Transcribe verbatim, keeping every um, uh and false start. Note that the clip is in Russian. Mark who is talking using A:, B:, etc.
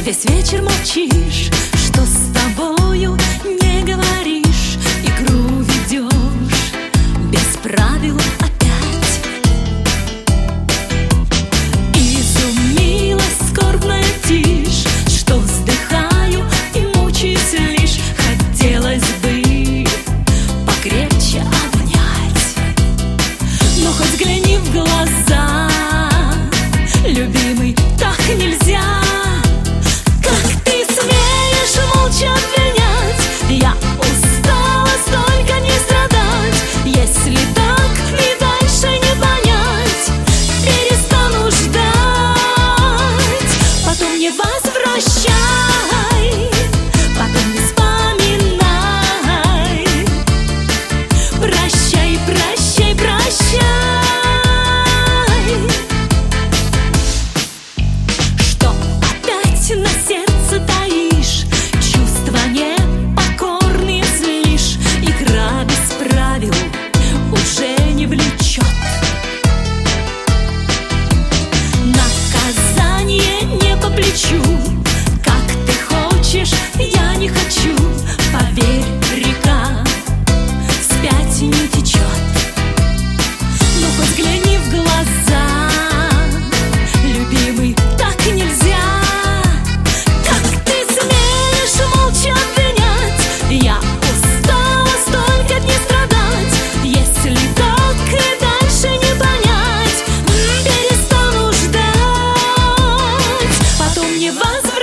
A: Весь вечер молчишь, что с тобою не говоришь, игру ведешь без правил опять. Изумила скорбная тишь, что вздыхаю и мучаюсь лишь. Хотелось бы покрепче обнять, но хоть взгляни в глаза, любимый, так нельзя. Я устала столько не страдать. Если так и дальше не понять, перестану ждать. Потом не возвращай, потом не вспоминай. Прощай, прощай, прощай. Что опять на сердце таишь? Чувства не уже не влечет. Наказание не по плечу. Как ты хочешь, я не хочу. Поверь, река вспять не течет. Но хоть взгляни в глаза, любимый, так нельзя. Как ты смеешь молча обвинять? Я устала столько дней страдать. Если так и дальше не понять, перестану ждать. Потом не возвращай.